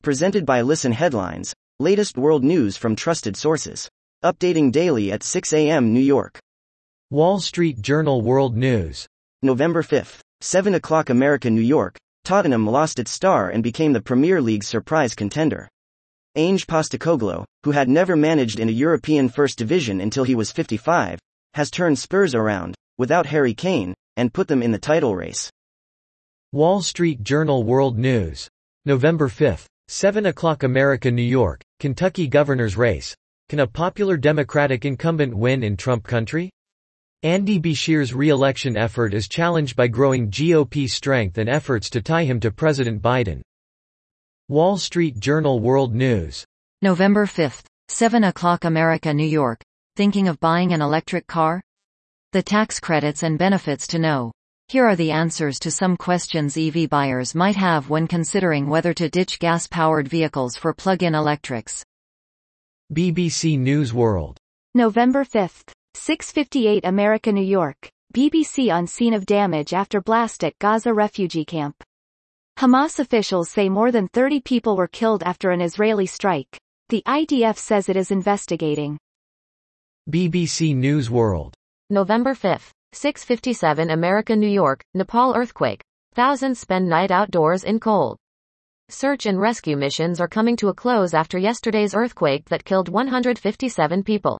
Presented by Listen Headlines, latest world news from trusted sources. Updating daily at 6 a.m. New York. Wall Street Journal World News. November 5th, 7 o'clock America, New York. Tottenham lost its star and became the Premier League's surprise contender. Ange Postecoglou, who had never managed in a European First Division until he was 55, has turned Spurs around, without Harry Kane, and put them in the title race. Wall Street Journal World News. November 5th, 7 o'clock America, New York. Kentucky governor's race. Can a popular Democratic incumbent win in Trump country? Andy Beshear's re-election effort is challenged by growing GOP strength and efforts to tie him to President Biden. Wall Street Journal World News. November 5th, 7 o'clock America, New York. Thinking of buying an electric car? The tax credits and benefits to know. Here are the answers to some questions EV buyers might have when considering whether to ditch gas-powered vehicles for plug-in electrics. BBC News World. November 5th, 6:58 America, New York. BBC on scene of damage after blast at Gaza refugee camp. Hamas officials say more than 30 people were killed after an Israeli strike. The IDF says it is investigating. BBC News World. November 5th, 6:57 America, New York. Nepal earthquake. Thousands spend night outdoors in cold. Search and rescue missions are coming to a close after yesterday's earthquake that killed 157 people.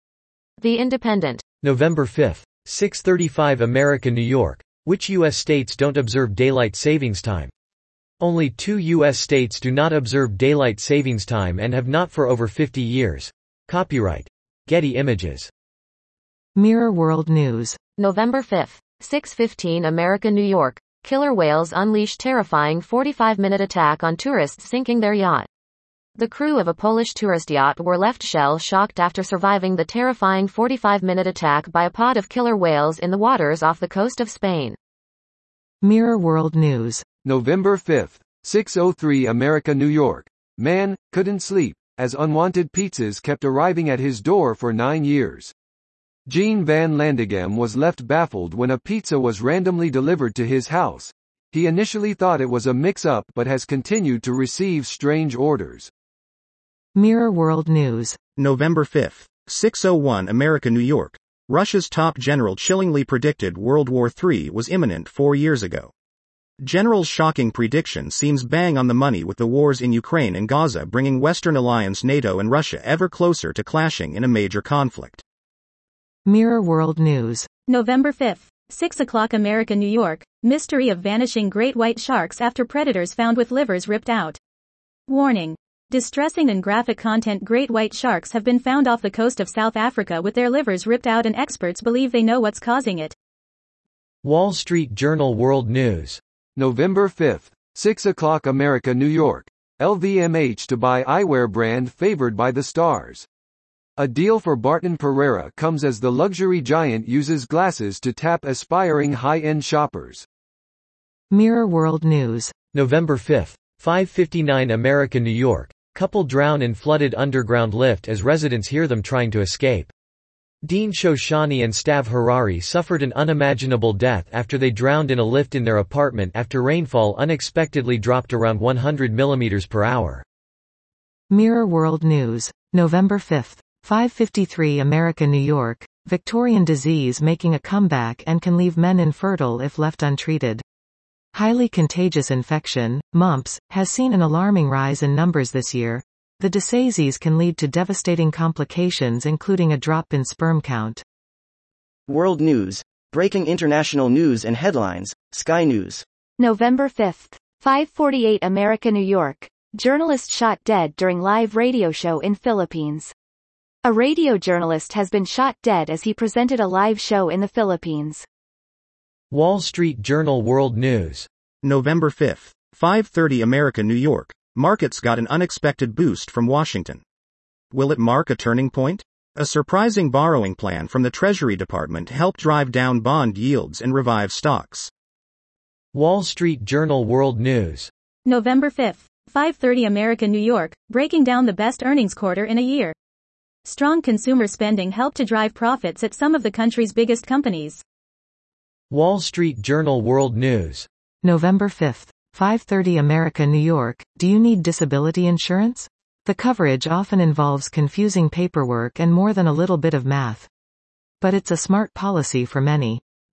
The Independent. November 5th, 6:35 America, New York. Which U.S. states don't observe daylight savings time? Only 2 U.S. states do not observe daylight savings time and have not for over 50 years. Copyright Getty Images. Mirror World News. November 5th, 6:15 America, New York. Killer whales unleash terrifying 45-minute attack on tourists sinking their yacht. The crew of a Polish tourist yacht were left shell-shocked after surviving the terrifying 45-minute attack by a pod of killer whales in the waters off the coast of Spain. Mirror World News. November 5th, 6:03 America, New York. Man couldn't sleep as unwanted pizzas kept arriving at his door for 9 years. Jean Van Landegem was left baffled when a pizza was randomly delivered to his house. He initially thought it was a mix-up but has continued to receive strange orders. Mirror World News. November 5th, 6:01 America, New York. Russia's top general chillingly predicted World War III was imminent 4 years ago. General's shocking prediction seems bang on the money, with the wars in Ukraine and Gaza bringing Western alliance NATO and Russia ever closer to clashing in a major conflict. Mirror World News. November 5th, 6 o'clock America, New York. Mystery of vanishing great white sharks after predators found with livers ripped out. Warning. Distressing and graphic content. Great white sharks have been found off the coast of South Africa with their livers ripped out, and experts believe they know what's causing it. Wall Street Journal World News. November 5th, 6 o'clock America, New York. LVMH to buy eyewear brand favored by the stars. A deal for Barton Pereira comes as the luxury giant uses glasses to tap aspiring high-end shoppers. Mirror World News. November 5th, 5:59 America, New York. Couple drown in flooded underground lift as residents hear them trying to escape. Dean Shoshani and Stav Harari suffered an unimaginable death after they drowned in a lift in their apartment after rainfall unexpectedly dropped around 100 mm per hour. Mirror World News. November 5th, 5:53 America, New York. Victorian disease making a comeback and can leave men infertile if left untreated. Highly contagious infection, mumps, has seen an alarming rise in numbers this year. The disease can lead to devastating complications, including a drop in sperm count. World News. Breaking international news and headlines. Sky News. November 5th, 5:48 America, New York. Journalist shot dead during live radio show in Philippines. A radio journalist has been shot dead as he presented a live show in the Philippines. Wall Street Journal World News. November 5th, 5:30 America, New York. Markets got an unexpected boost from Washington. Will it mark a turning point? A surprising borrowing plan from the Treasury Department helped drive down bond yields and revive stocks. Wall Street Journal World News. November 5th, 5:30 America, New York. Breaking down the best earnings quarter in a year. Strong consumer spending helped to drive profits at some of the country's biggest companies. Wall Street Journal World News. November 5th, 5:30 America, New York. Do you need disability insurance? The coverage often involves confusing paperwork and more than a little bit of math. But it's a smart policy for many.